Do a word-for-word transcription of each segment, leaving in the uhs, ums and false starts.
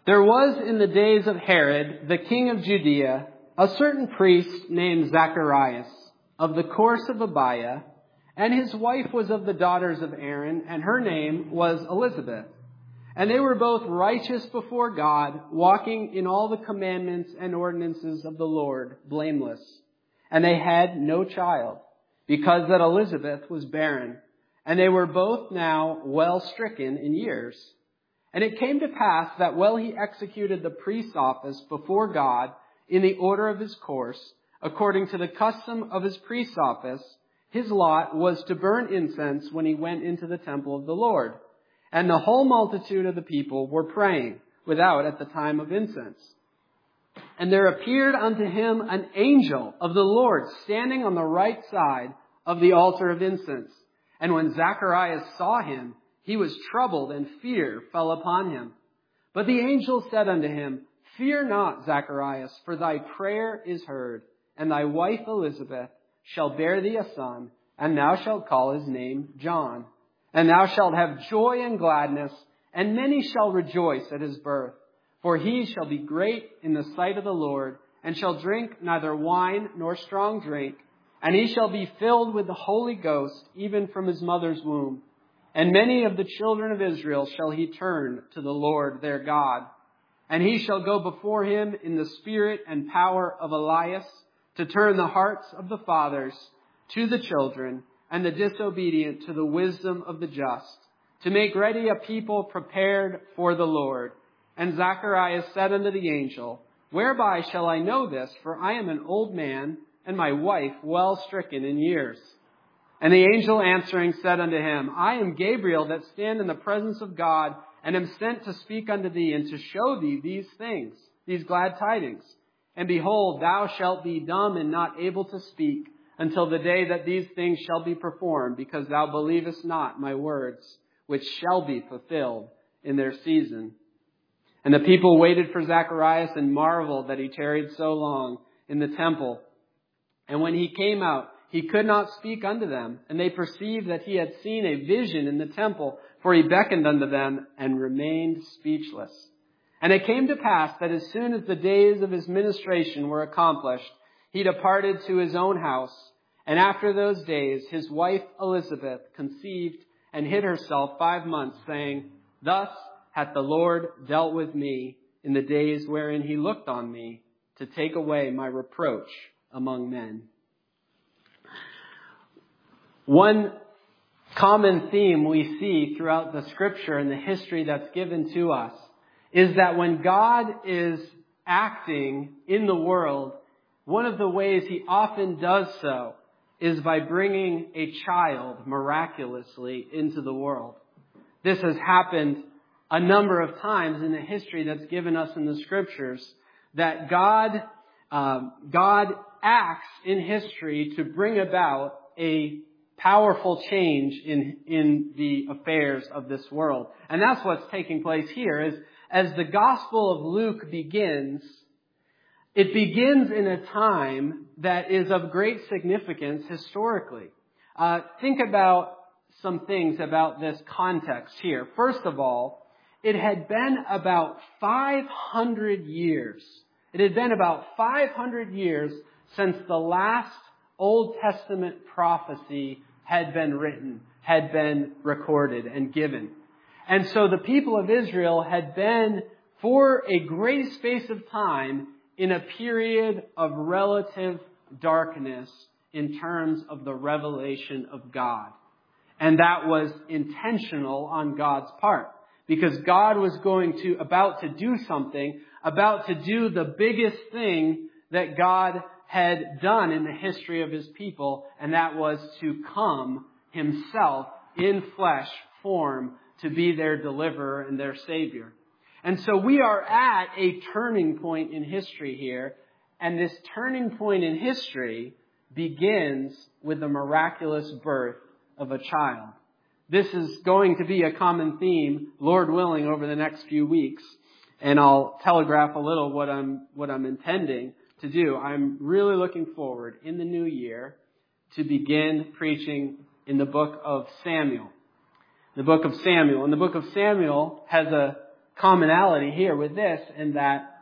There was in the days of Herod, the king of Judea, a certain priest named Zacharias, of the course of Abiah, and his wife was of the daughters of Aaron, and her name was Elizabeth. And they were both righteous before God, walking in all the commandments and ordinances of the Lord, blameless. And they had no child, because that Elizabeth was barren, and they were both now well stricken in years. And it came to pass that while he executed the priest's office before God in the order of his course, according to the custom of his priest's office, his lot was to burn incense when he went into the temple of the Lord. And the whole multitude of the people were praying without at the time of incense. And there appeared unto him an angel of the Lord standing on the right side of the altar of incense. And when Zacharias saw him, he was troubled, and fear fell upon him. But the angel said unto him, Fear not, Zacharias, for thy prayer is heard, and thy wife Elizabeth shall bear thee a son, and thou shalt call his name John. And thou shalt have joy and gladness, and many shall rejoice at his birth. For he shall be great in the sight of the Lord, and shall drink neither wine nor strong drink. And he shall be filled with the Holy Ghost, even from his mother's womb. And many of the children of Israel shall he turn to the Lord their God. And he shall go before him in the spirit and power of Elias, to turn the hearts of the fathers to the children, and the disobedient to the wisdom of the just, to make ready a people prepared for the Lord. And Zacharias said unto the angel, Whereby shall I know this? For I am an old man, and my wife well stricken in years. And the angel answering said unto him, I am Gabriel, that stand in the presence of God, and am sent to speak unto thee, and to show thee these things, these glad tidings. And behold, thou shalt be dumb and not able to speak, until the day that these things shall be performed, because thou believest not my words, which shall be fulfilled in their season. And the people waited for Zacharias, and marveled that he tarried so long in the temple. And when he came out, he could not speak unto them, and they perceived that he had seen a vision in the temple, for he beckoned unto them and remained speechless. And it came to pass that as soon as the days of his ministration were accomplished, he departed to his own house. And after those days, his wife Elizabeth conceived and hid herself five months, saying, Thus hath the Lord dealt with me in the days wherein he looked on me, to take away my reproach among men. One common theme we see throughout the scripture and the history that's given to us is that when God is acting in the world, one of the ways he often does so is by bringing a child miraculously into the world. This has happened a number of times in the history that's given us in the scriptures, that God, um, God acts in history to bring about a powerful change in, in the affairs of this world. And that's what's taking place here. Is as the Gospel of Luke begins, it begins in a time that is of great significance historically. Uh, think about some things about this context here. First of all, it had been about five hundred years. It had been about five hundred years since the last Old Testament prophecy had been written, had been recorded and given. And so the people of Israel had been, for a great space of time, in a period of relative darkness in terms of the revelation of God. And that was intentional on God's part, because God was going to, about to do something, about to do the biggest thing that God had done in the history of his people, and that was to come himself in flesh form to be their deliverer and their savior. And so we are at a turning point in history here, and this turning point in history begins with the miraculous birth of a child. This is going to be a common theme, Lord willing, over the next few weeks, and I'll telegraph a little what I'm what I'm intending to do. I'm really looking forward in the new year to begin preaching in the book of Samuel. The book of Samuel. And the book of Samuel has a commonality here with this in that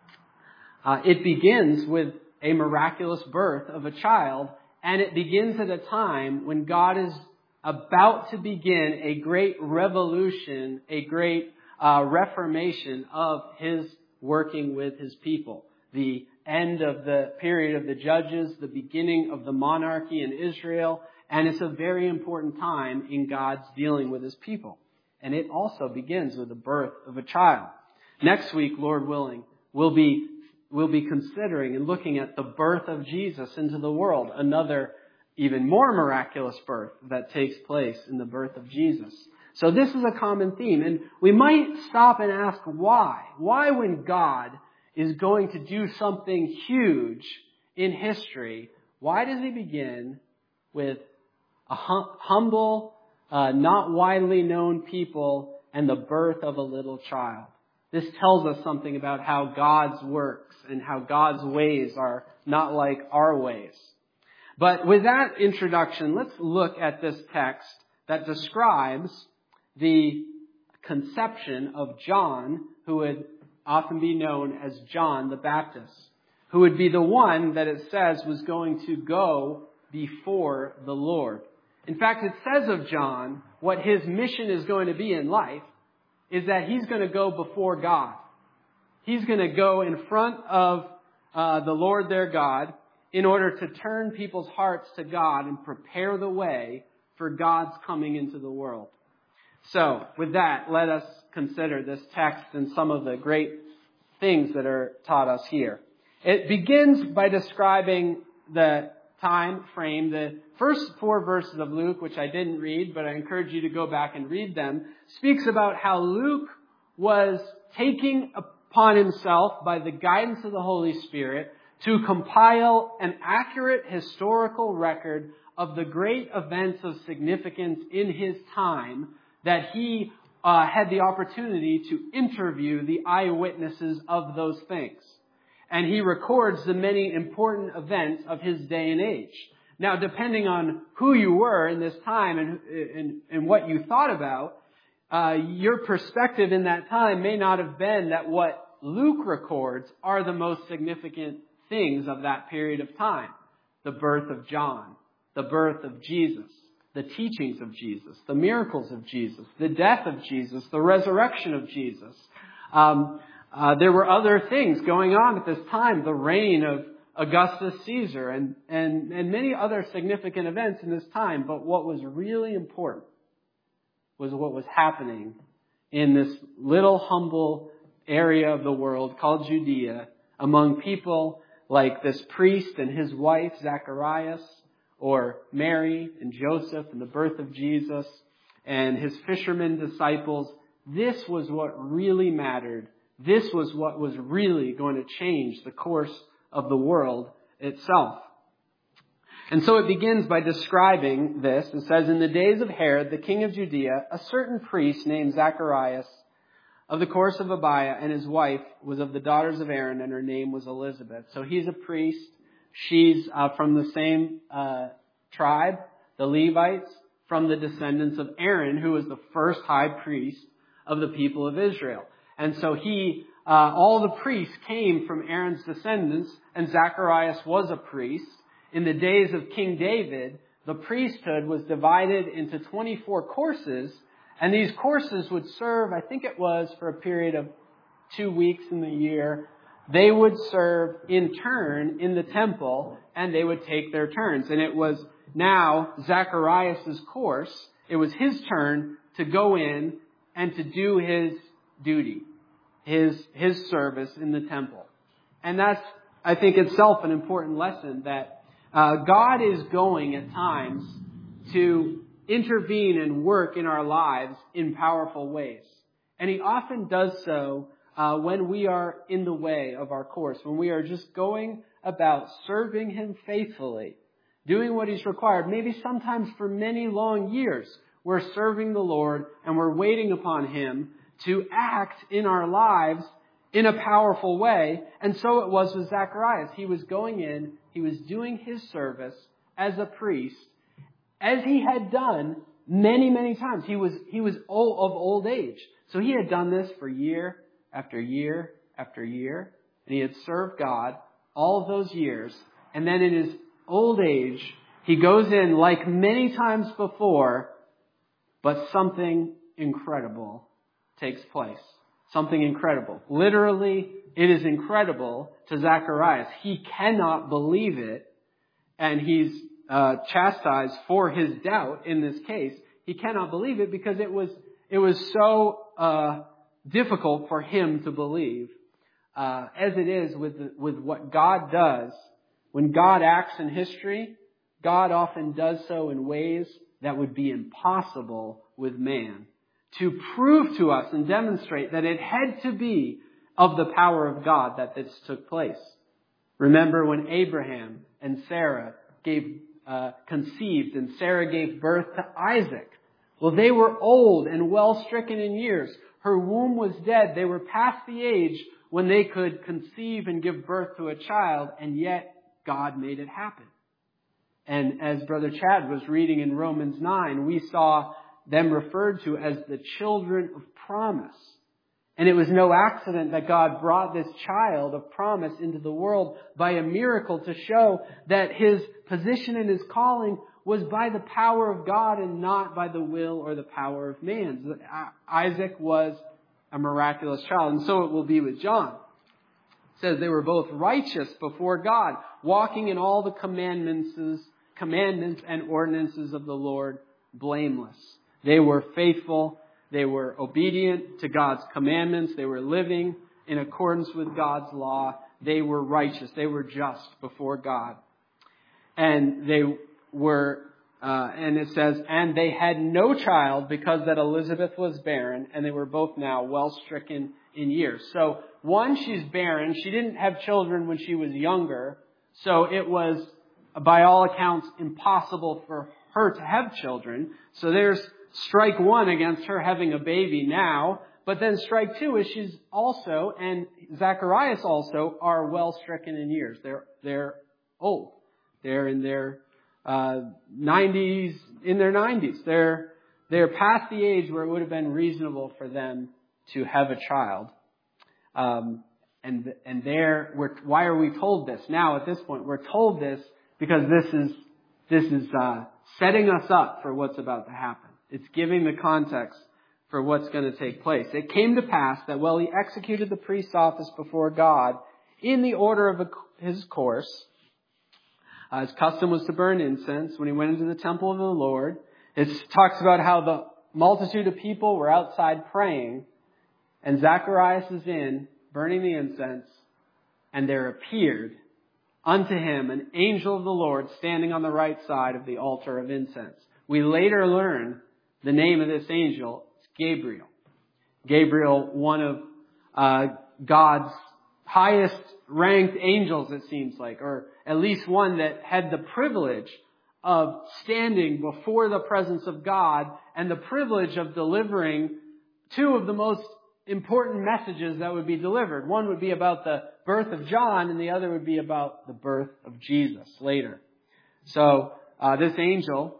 uh, it begins with a miraculous birth of a child, and it begins at a time when God is about to begin a great revolution, a great uh, reformation of His working with His people. The end of the period of the judges, the beginning of the monarchy in Israel, and it's a very important time in God's dealing with His people. And it also begins with the birth of a child. Next week, Lord willing, we'll be, we'll be considering and looking at the birth of Jesus into the world, another even more miraculous birth that takes place in the birth of Jesus. So this is a common theme, and we might stop and ask why. Why, when God is going to do something huge in history, why does He begin with a hum- humble, uh, not widely known people and the birth of a little child? This tells us something about how God's works and how God's ways are not like our ways. But with that introduction, let's look at this text that describes the conception of John, who would often be known as John the Baptist, who would be the one that it says was going to go before the Lord. In fact, it says of John what his mission is going to be in life is that he's going to go before God. He's going to go in front of uh, the Lord their God in order to turn people's hearts to God and prepare the way for God's coming into the world. So, with that, let us consider this text and some of the great things that are taught us here. It begins by describing the time frame. The first four verses of Luke, which I didn't read, but I encourage you to go back and read them, speaks about how Luke was taking upon himself, by the guidance of the Holy Spirit, to compile an accurate historical record of the great events of significance in his time that he uh, had the opportunity to interview the eyewitnesses of those things. And he records the many important events of his day and age. Now, depending on who you were in this time and, and, and what you thought about, uh, your perspective in that time may not have been that what Luke records are the most significant things of that period of time. The birth of John, the birth of Jesus, the teachings of Jesus, the miracles of Jesus, the death of Jesus, the resurrection of Jesus. Um, uh, there were other things going on at this time, the reign of Augustus Caesar and, and, and many other significant events in this time. But what was really important was what was happening in this little humble area of the world called Judea among people like this priest and his wife, Zacharias, or Mary and Joseph and the birth of Jesus and his fishermen disciples. This was what really mattered. This was what was really going to change the course of the world itself. And so it begins by describing this. It says, in the days of Herod, the king of Judea, a certain priest named Zacharias of the course of Abiah, and his wife was of the daughters of Aaron, and her name was Elizabeth. So he's a priest. She's uh, from the same uh, tribe, the Levites, from the descendants of Aaron, who was the first high priest of the people of Israel. And so he, uh, all the priests came from Aaron's descendants, and Zacharias was a priest. In the days of King David, the priesthood was divided into twenty-four courses, and these courses would serve, I think it was for a period of two weeks in the year. They would serve in turn in the temple, and they would take their turns. And it was now Zacharias' course. It was his turn to go in and to do his duty, his, his service in the temple. And that's, I think, itself an important lesson that uh, God is going at times to intervene and work in our lives in powerful ways. And He often does so uh, when we are in the way of our course, when we are just going about serving Him faithfully, doing what He's required, maybe sometimes for many long years. We're serving the Lord and we're waiting upon Him to act in our lives in a powerful way. And so it was with Zacharias. He was going in, he was doing his service as a priest, as he had done many, many times. He was, he was old, of old age. So he had done this for year after year after year, and he had served God all of those years. And then in his old age, he goes in like many times before, but something incredible takes place. Something incredible. Literally, it is incredible to Zacharias. He cannot believe it, and he's uh, chastised for his doubt in this case. He cannot believe it because it was it was so uh, difficult for him to believe, uh, as it is with the, with what God does. When God acts in history, God often does so in ways that would be impossible with man, to prove to us and demonstrate that it had to be of the power of God that this took place. Remember when Abraham and Sarah gave uh, conceived and Sarah gave birth to Isaac. Well, they were old and well stricken in years. Her womb was dead. They were past the age when they could conceive and give birth to a child, and yet God made it happen. And as Brother Chad was reading in Romans nine, we saw them referred to as the children of promise. And it was no accident that God brought this child of promise into the world by a miracle to show that his position and his calling was by the power of God and not by the will or the power of man. Isaac was a miraculous child, and so it will be with John. It says they were both righteous before God, walking in all the commandments, commandments and ordinances of the Lord, blameless. They were faithful. They were obedient to God's commandments. They were living in accordance with God's law. They were righteous. They were just before God. And they were, uh, and it says, and they had no child because that Elizabeth was barren, and they were both now well stricken in years. So one, she's barren. She didn't have children when she was younger. So it was, by all accounts, impossible for her to have children. So there's strike one against her having a baby now. But then strike two is she's also, and Zacharias also, are well stricken in years. They're, they're old. They're in their uh, nineties, in their nineties. They're, they're past the age where it would have been reasonable for them to have a child. Um, and, and there, we're, why are we told this now at this point? We're told this because this is, this is, uh, setting us up for what's about to happen. It's giving the context for what's going to take place. It came to pass that while he executed the priest's office before God in the order of his course, uh, his custom was to burn incense when he went into the temple of the Lord. It talks about how the multitude of people were outside praying, and Zacharias is in, burning the incense, and there appeared unto him an angel of the Lord standing on the right side of the altar of incense. We later learn the name of this angel is Gabriel. Gabriel, one of uh, God's highest ranked angels, it seems like, or at least one that had the privilege of standing before the presence of God and the privilege of delivering two of the most important messages that would be delivered. One would be about the birth of John, and the other would be about the birth of Jesus later. So uh, this angel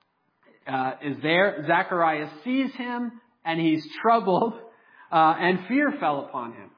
uh, is there. Zacharias sees him, and he's troubled, uh, and fear fell upon him.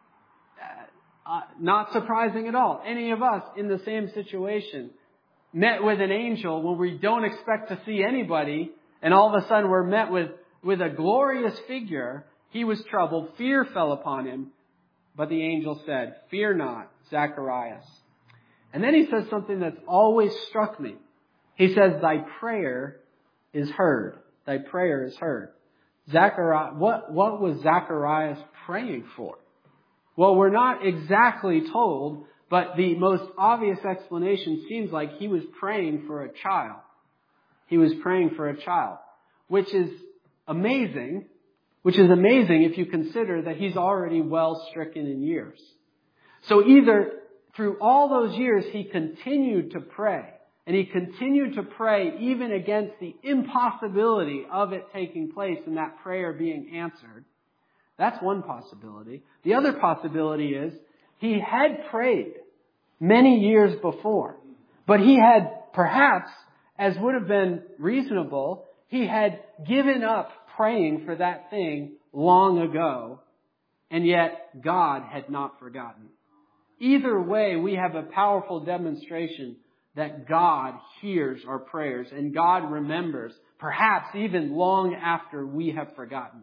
Uh, not surprising at all. Any of us in the same situation met with an angel when we don't expect to see anybody, and all of a sudden we're met with, with a glorious figure. He was troubled. Fear fell upon him. But the angel said, "Fear not, Zacharias." And then he says something that's always struck me. He says, "Thy prayer is heard." Thy prayer is heard. Zacharias, what, what was Zacharias praying for? Well, we're not exactly told, but the most obvious explanation seems like he was praying for a child. He was praying for a child, which is amazing, which is amazing if you consider that he's already well stricken in years. So either through all those years he continued to pray, and he continued to pray even against the impossibility of it taking place and that prayer being answered. That's one possibility. The other possibility is he had prayed many years before, but he had perhaps, as would have been reasonable, he had given up praying for that thing long ago, and yet God had not forgotten. Either way, we have a powerful demonstration that God hears our prayers and God remembers, perhaps even long after we have forgotten.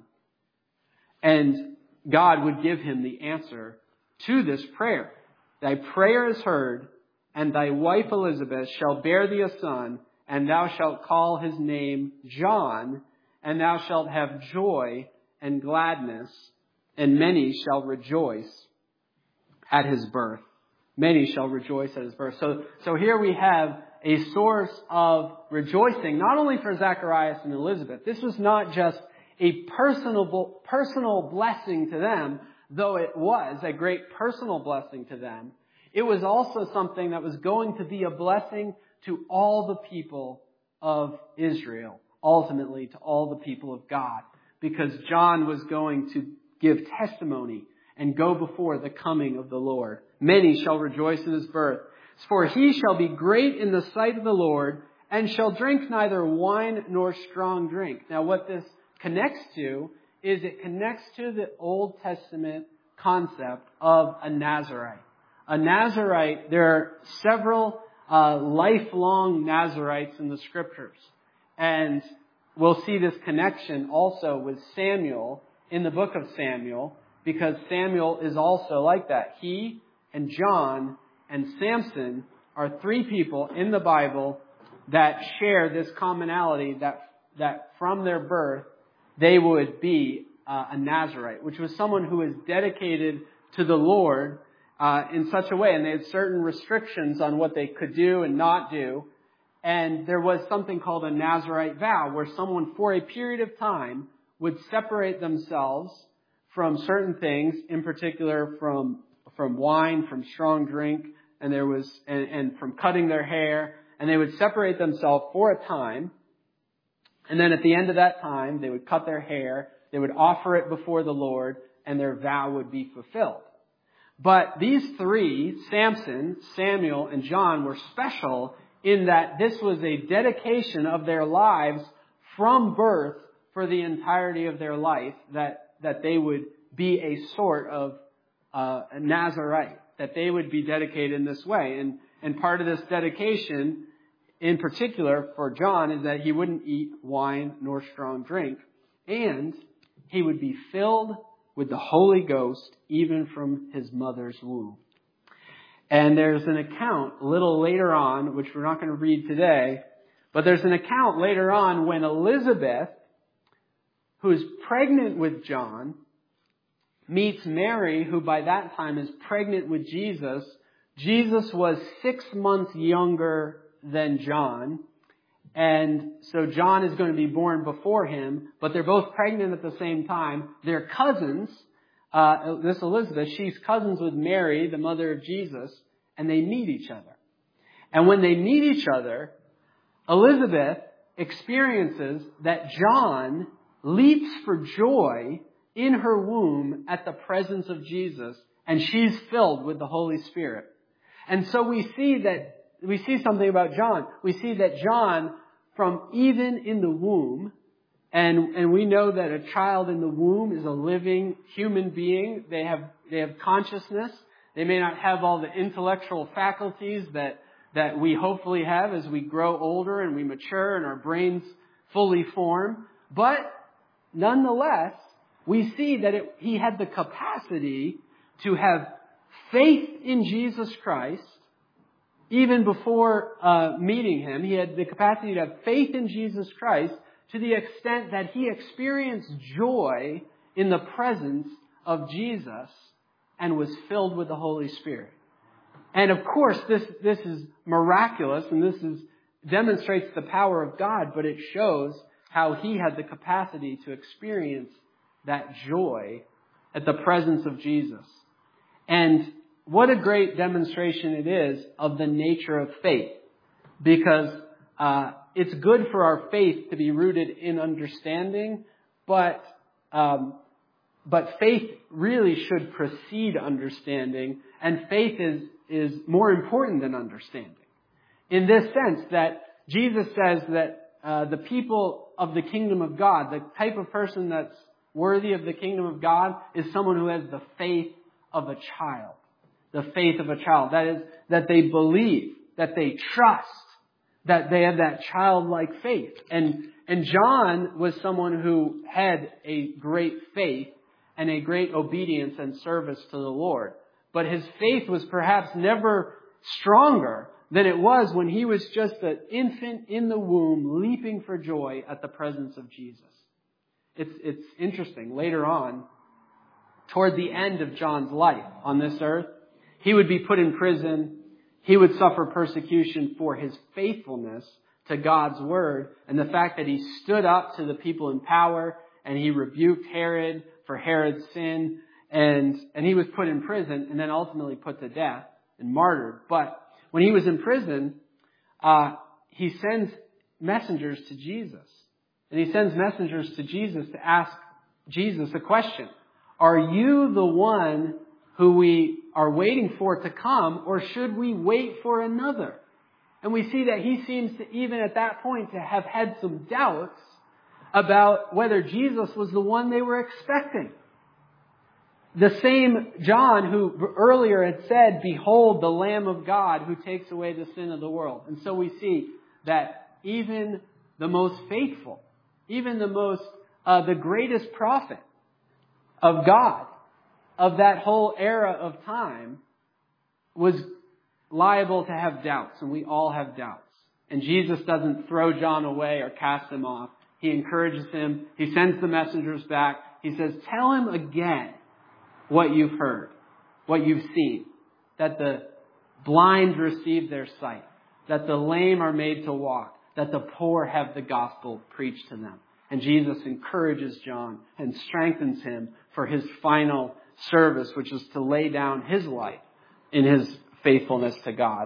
And God would give him the answer to this prayer. Thy prayer is heard, and thy wife Elizabeth shall bear thee a son, and thou shalt call his name John, and thou shalt have joy and gladness, and many shall rejoice at his birth. Many shall rejoice at his birth. So, so here we have a source of rejoicing, not only for Zacharias and Elizabeth. This was not just a personal, personal blessing to them, though it was a great personal blessing to them. It was also something that was going to be a blessing to all the people of Israel, ultimately to all the people of God, because John was going to give testimony and go before the coming of the Lord. Many shall rejoice in his birth. For he shall be great in the sight of the Lord, and shall drink neither wine nor strong drink. Now what this connects to is it connects to the Old Testament concept of a Nazirite. A Nazirite, there are several uh, lifelong Nazirites in the Scriptures. And we'll see this connection also with Samuel in the book of Samuel, because Samuel is also like that. He and John and Samson are three people in the Bible that share this commonality that, that from their birth they would be uh, a Nazirite, which was someone who was dedicated to the Lord uh, in such a way. And they had certain restrictions on what they could do and not do. And there was something called a Nazirite vow, where someone for a period of time would separate themselves from certain things, in particular from from wine, from strong drink, and there was and, and from cutting their hair, and they would separate themselves for a time. And then at the end of that time, they would cut their hair, they would offer it before the Lord, and their vow would be fulfilled. But these three, Samson, Samuel, and John, were special in that this was a dedication of their lives from birth for the entirety of their life, that, that they would be a sort of uh, a Nazirite, that they would be dedicated in this way. And, and part of this dedication, in particular for John, is that he wouldn't eat wine nor strong drink, and he would be filled with the Holy Ghost even from his mother's womb. And there's an account a little later on, which we're not going to read today, but there's an account later on when Elizabeth, who is pregnant with John, meets Mary, who by that time is pregnant with Jesus. Jesus was six months younger than John. And so John is going to be born before him, but they're both pregnant at the same time. They're cousins. Uh, this Elizabeth, she's cousins with Mary, the mother of Jesus, and they meet each other. And when they meet each other, Elizabeth experiences that John leaps for joy in her womb at the presence of Jesus, and she's filled with the Holy Spirit. And so we see that, we see something about John. We see that John, from even in the womb, and, and we know that a child in the womb is a living human being. They have, they have consciousness. They may not have all the intellectual faculties that, that we hopefully have as we grow older and we mature and our brains fully form. But nonetheless, we see that it, he had the capacity to have faith in Jesus Christ. Even before uh, meeting him, he had the capacity to have faith in Jesus Christ to the extent that he experienced joy in the presence of Jesus and was filled with the Holy Spirit. And of course, this, this is miraculous, and this is, demonstrates the power of God, but it shows how he had the capacity to experience that joy at the presence of Jesus. And what a great demonstration it is of the nature of faith, because uh, it's good for our faith to be rooted in understanding, but um, but faith really should precede understanding, and faith is is more important than understanding. In this sense, that Jesus says that uh, the people of the kingdom of God, the type of person that's worthy of the kingdom of God is someone who has the faith of a child. The faith of a child. That is, that they believe, that they trust, that they have that childlike faith. And, and John was someone who had a great faith and a great obedience and service to the Lord. But his faith was perhaps never stronger than it was when he was just an infant in the womb, leaping for joy at the presence of Jesus. It's, it's interesting. Later on, toward the end of John's life on this earth, he would be put in prison. He would suffer persecution for his faithfulness to God's word and the fact that he stood up to the people in power and he rebuked Herod for Herod's sin. And, and he was put in prison and then ultimately put to death and martyred. But when he was in prison, uh, he sends messengers to Jesus. And he sends messengers to Jesus to ask Jesus a question. Are you the one who we are waiting for to come, or should we wait for another? And we see that he seems to, even at that point, to have had some doubts about whether Jesus was the one they were expecting. The same John who earlier had said, "Behold, the Lamb of God who takes away the sin of the world." And so we see that even the most faithful, even the most, uh, the greatest prophet of God, of that whole era of time, was liable to have doubts. And we all have doubts. And Jesus doesn't throw John away or cast him off. He encourages him. He sends the messengers back. He says, tell him again what you've heard, what you've seen, that the blind receive their sight, that the lame are made to walk, that the poor have the gospel preached to them. And Jesus encourages John and strengthens him for his final service, which is to lay down his life in his faithfulness to God.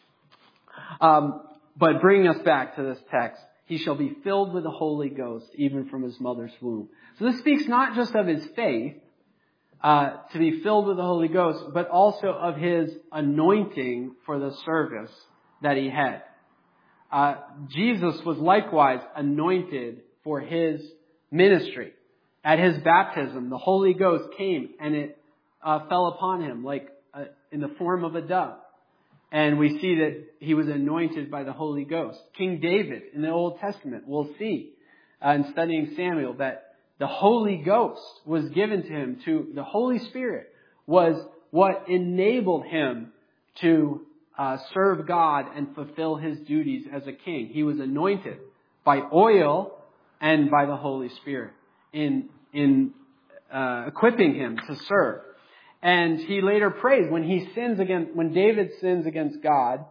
Um, but bringing us back to this text, he shall be filled with the Holy Ghost, even from his mother's womb. So this speaks not just of his faith, uh, to be filled with the Holy Ghost, but also of his anointing for the service that he had. Uh, Jesus was likewise anointed for his ministry. At his baptism, the Holy Ghost came and it uh, fell upon him like uh, in the form of a dove. And we see that he was anointed by the Holy Ghost. King David in the Old Testament, we'll see uh, in studying Samuel that the Holy Ghost was given to him. To the Holy Spirit was what enabled him to uh, serve God and fulfill his duties as a king. He was anointed by oil and by the Holy Spirit in in uh, equipping him to serve. And he later prays when he sins against, when David sins against God,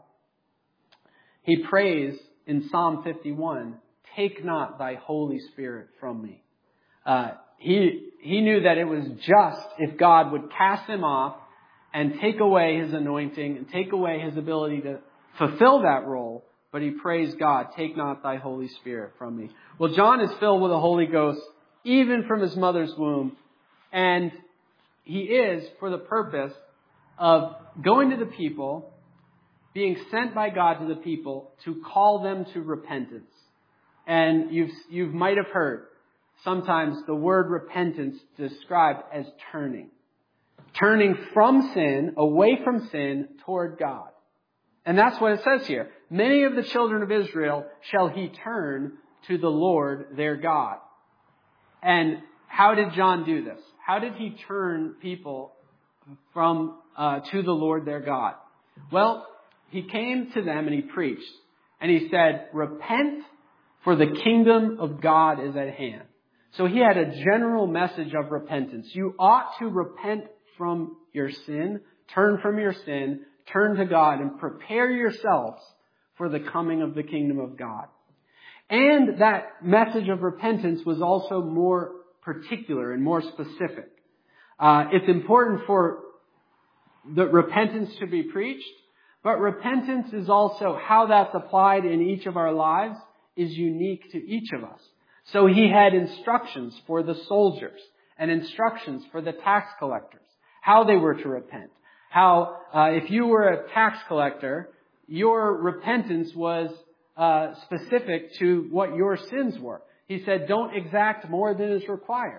he prays in Psalm fifty-one, "Take not thy Holy Spirit from me." Uh, he he knew that it was just if God would cast him off and take away his anointing and take away his ability to fulfill that role. But he prays God, "Take not thy Holy Spirit from me." Well, John is filled with the Holy Ghost even from his mother's womb. And he is for the purpose of going to the people, being sent by God to the people to call them to repentance. And you've, you might have heard sometimes the word repentance described as turning. Turning from sin, away from sin, toward God. And that's what it says here. Many of the children of Israel shall he turn to the Lord their God. And how did John do this? How did he turn people from uh, to the Lord their God? Well, he came to them and he preached. And he said, "Repent, for the kingdom of God is at hand." So he had a general message of repentance. You ought to repent from your sin, turn from your sin, turn to God, and prepare yourselves for the coming of the kingdom of God. And that message of repentance was also more particular and more specific. Uh, it's important for the repentance to be preached, but repentance is also how that's applied in each of our lives is unique to each of us. So he had instructions for the soldiers and instructions for the tax collectors, how they were to repent. How, uh, if you were a tax collector, your repentance was uh, specific to what your sins were. He said, don't exact more than is required.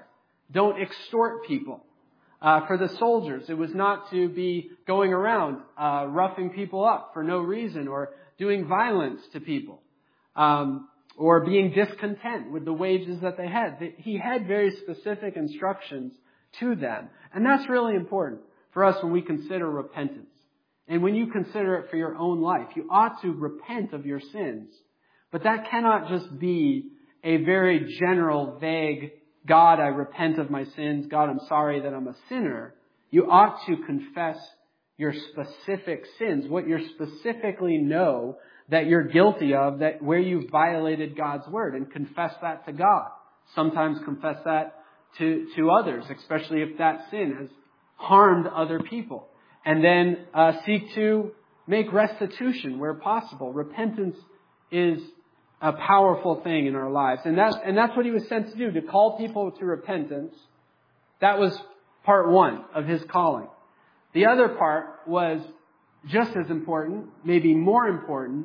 don't extort people. Uh, for the soldiers, it was not to be going around uh, roughing people up for no reason or doing violence to people um, or being discontent with the wages that they had. He had very specific instructions to them. And that's really important for us when we consider repentance. And when you consider it for your own life, you ought to repent of your sins. But that cannot just be a very general, vague, God, I repent of my sins. God, I'm sorry that I'm a sinner. You ought to confess your specific sins, what you specifically know that you're guilty of, that where you've violated God's word, and confess that to God. Sometimes confess that to, to others, especially if that sin has harmed other people. And then uh, seek to make restitution where possible. Repentance is a powerful thing in our lives. And that's, and that's what he was sent to do, to call people to repentance. That was part one of his calling. The other part was just as important, maybe more important,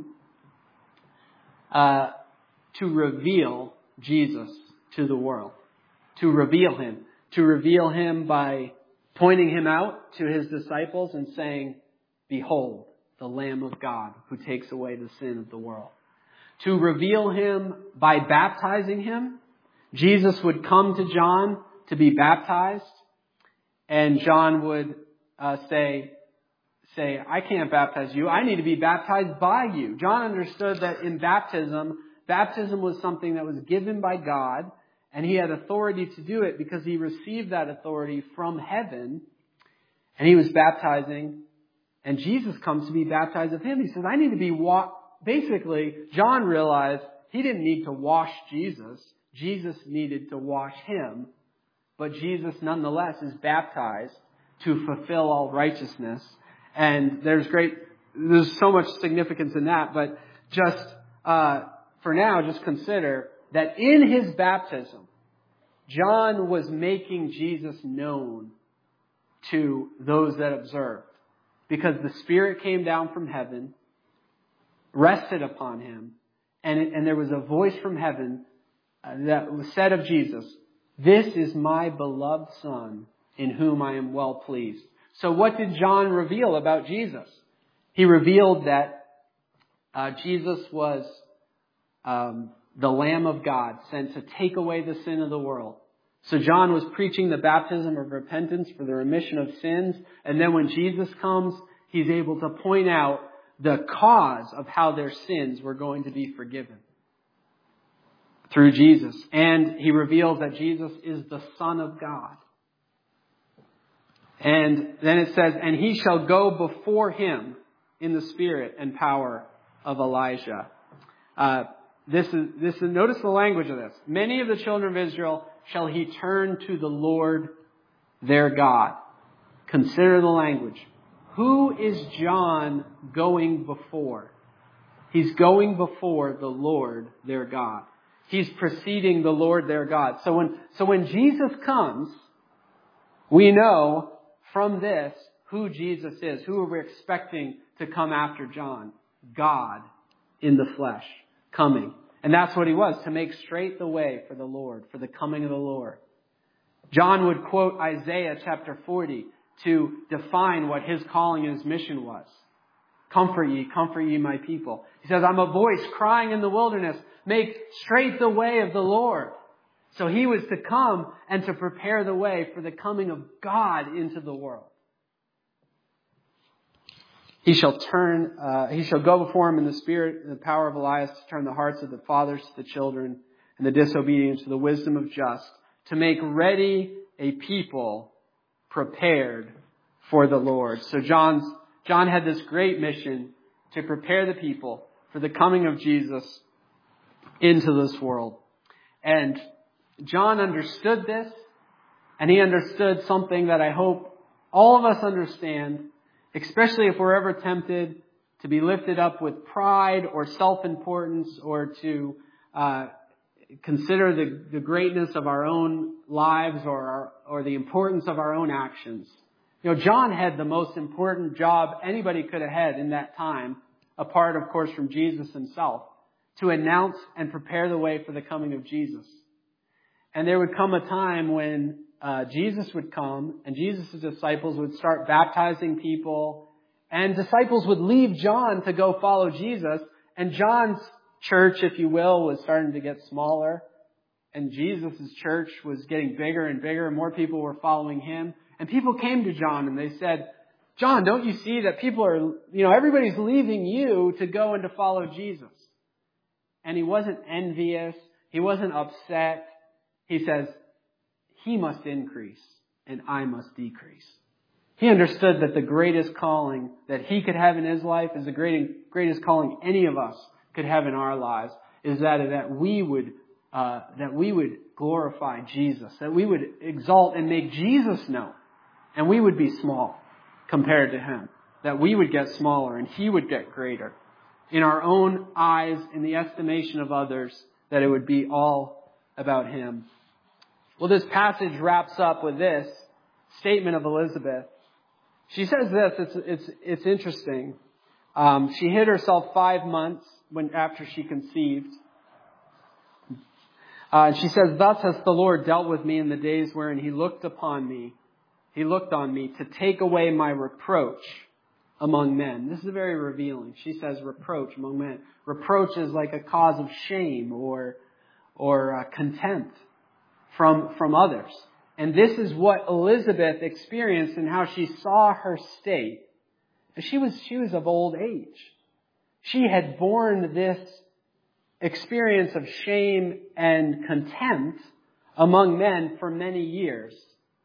uh, to reveal Jesus to the world. To reveal him. To reveal him by pointing him out to his disciples and saying, "Behold, the Lamb of God who takes away the sin of the world." To reveal him by baptizing him. Jesus would come to John to be baptized, and John would uh, say, say, "I can't baptize you. I need to be baptized by you." John understood that in baptism, baptism was something that was given by God, and he had authority to do it because he received that authority from heaven, and he was baptizing, and Jesus comes to be baptized of him. He says, "I need to be wa-" Basically, John realized he didn't need to wash Jesus. Jesus needed to wash him. But Jesus, nonetheless, is baptized to fulfill all righteousness. And there's great, there's so much significance in that. But just uh, for now, just consider that in his baptism, John was making Jesus known to those that observed. Because the Spirit came down from heaven, rested upon him, and, and there was a voice from heaven uh, that was said of Jesus, "This is my beloved Son, in whom I am well pleased." So what did John reveal about Jesus? He revealed that uh, Jesus was um, the Lamb of God, sent to take away the sin of the world. So John was preaching the baptism of repentance for the remission of sins, and then when Jesus comes, he's able to point out the cause of how their sins were going to be forgiven through Jesus. And he reveals that Jesus is the Son of God. And then it says, "And he shall go before him in the spirit and power of Elijah." Uh, this is, this is, notice the language of this. "Many of the children of Israel shall he turn to the Lord their God." Consider the language. Who is John going before? He's going before the Lord their God. He's preceding the Lord their God. So when, so when Jesus comes, we know from this who Jesus is. Who are we expecting to come after John? God in the flesh coming. And that's what he was, to make straight the way for the Lord, for the coming of the Lord. John would quote Isaiah chapter forty to define what his calling and his mission was. "Comfort ye, comfort ye my people." He says, "I'm a voice crying in the wilderness, make straight the way of the Lord." So he was to come and to prepare the way for the coming of God into the world. He shall turn, uh, he shall go before him in the spirit and the power of Elias, to turn the hearts of the fathers to the children and the disobedient to the wisdom of just, to make ready a people prepared for the Lord. So John's, John had this great mission to prepare the people for the coming of Jesus into this world. And John understood this, and he understood something that I hope all of us understand, especially if we're ever tempted to be lifted up with pride or self-importance, or to uh, consider the, the greatness of our own lives, or our, or the importance of our own actions. You know, John had the most important job anybody could have had in that time, apart, of course, from Jesus himself, to announce and prepare the way for the coming of Jesus. And there would come a time when uh, Jesus would come and Jesus' disciples would start baptizing people, and disciples would leave John to go follow Jesus, and John's church, if you will, was starting to get smaller, and Jesus' church was getting bigger and bigger, and more people were following him. And people came to John and they said, John, don't you see that people are, you know, everybody's leaving you to go and to follow Jesus? And he wasn't envious. He wasn't upset. He says, he must increase and I must decrease. He understood that the greatest calling that he could have in his life is the greatest calling any of us could have in our lives, is that, that we would, uh, that we would glorify Jesus, that we would exalt and make Jesus known, and we would be small compared to him, that we would get smaller and he would get greater. In our own eyes, in the estimation of others, that it would be all about him. Well, this passage wraps up with this statement of Elizabeth. She says this, it's, it's, it's interesting. Um, she hid herself five months when, after she conceived. Uh, and she says, thus has the Lord dealt with me in the days wherein he looked upon me. He looked on me to take away my reproach among men. This is very revealing. She says reproach among men. Reproach is like a cause of shame or, or uh, contempt from, from others. And this is what Elizabeth experienced and how she saw her state. She was, she was of old age. She had borne this experience of shame and contempt among men for many years.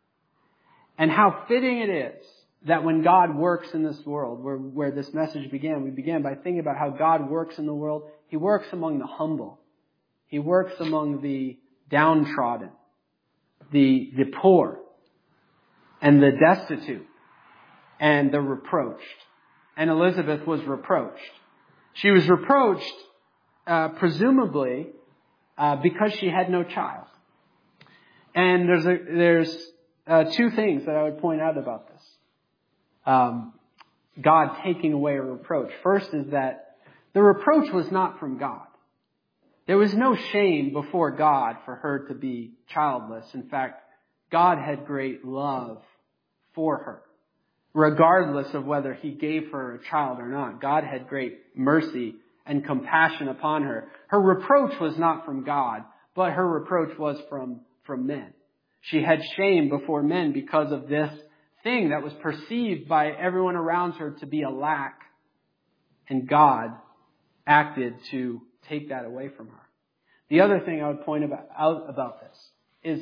And how fitting it is that when God works in this world, where, where this message began, we began by thinking about how God works in the world. He works among the humble. He works among the downtrodden, the, the poor, and the destitute, and the reproached. And Elizabeth was reproached. She was reproached, uh, presumably, uh, because she had no child. And there's a, there's Uh, two things that I would point out about this. Um, God taking away a reproach. First is that the reproach was not from God. There was no shame before God for her to be childless. In fact, God had great love for her, regardless of whether he gave her a child or not. God had great mercy and compassion upon her. Her reproach was not from God, but her reproach was from, from men. She had shame before men because of this thing that was perceived by everyone around her to be a lack. And God acted to take that away from her. The other thing I would point about, out about this is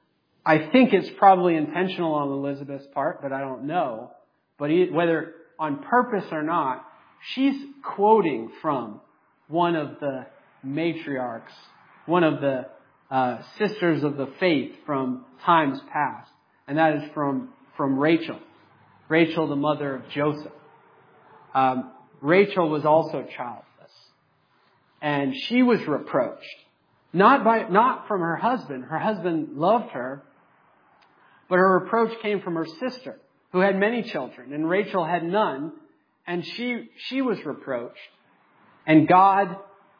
I think it's probably intentional on Elizabeth's part, but I don't know. But whether on purpose or not, she's quoting from one of the matriarchs, one of the Uh, sisters of the faith from times past. And that is from, from Rachel. Rachel, the mother of Joseph. Um, Rachel was also childless. And she was reproached. Not by, not from her husband. Her husband loved her. But her reproach came from her sister, who had many children. And Rachel had none. And she, she was reproached. And God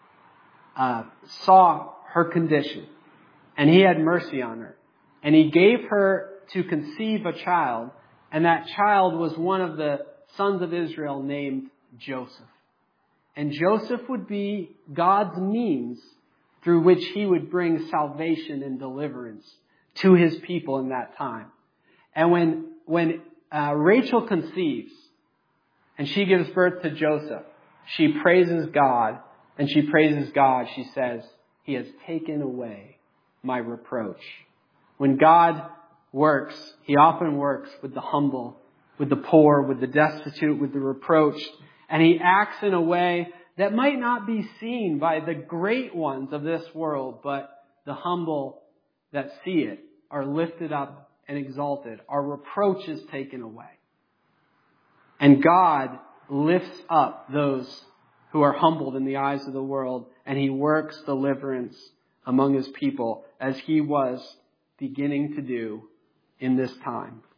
uh, saw her condition. And he had mercy on her. And he gave her to conceive a child. And that child was one of the sons of Israel named Joseph. And Joseph would be God's means through which he would bring salvation and deliverance to his people in that time. And when, when uh, Rachel conceives and she gives birth to Joseph, she praises God. And she praises God. She says, he has taken away my reproach. When God works, he often works with the humble, with the poor, with the destitute, with the reproached. And he acts in a way that might not be seen by the great ones of this world, but the humble that see it are lifted up and exalted. Our reproach is taken away. And God lifts up those who are humbled in the eyes of the world, and he works deliverance among his people as he was beginning to do in this time.